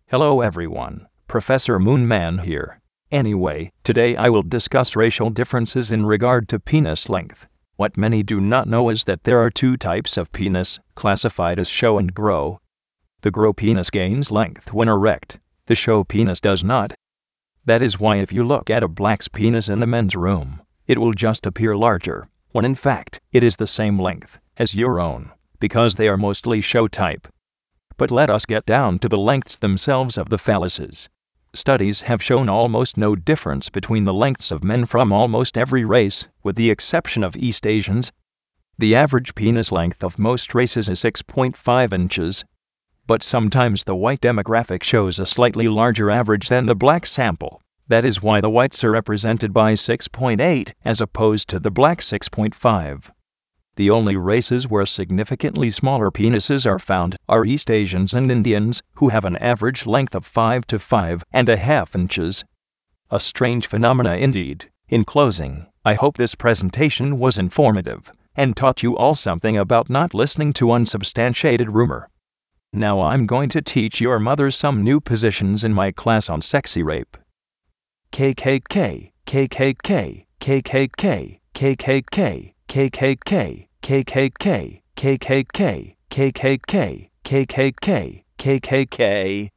Hello everyone, Professor Moonman here. Anyway, today I will discuss racial differences in regard to penis length. What many do not know is that there are two types of penis, classified as show and grow. The grow penis gains length when erect, the show penis does not. That is why if you look at a black's penis in the men's room, it will just appear larger, when in fact, it is the same length as your own, because they are mostly show type. But let us get down to the lengths themselves of the phalluses. Studies have shown almost no difference between the lengths of men from almost every race, with the exception of East Asians. The average penis length of most races is 6.5 inches. But sometimes the white demographic shows a slightly larger average than the black sample. That is why the whites are represented by 6.8 as opposed to the black 6.5. The only races where significantly smaller penises are found are East Asians and Indians, who have an average length of 5 to 5.5 inches. A strange phenomena indeed. In closing, I hope this presentation was informative and taught you all something about not listening to unsubstantiated rumor. Now I'm going to teach your mother some new positions in my class on sexy rape. KKK, KKK, KKK, KKK, KKK, KKK, KKK, KKK, KKK, KKK.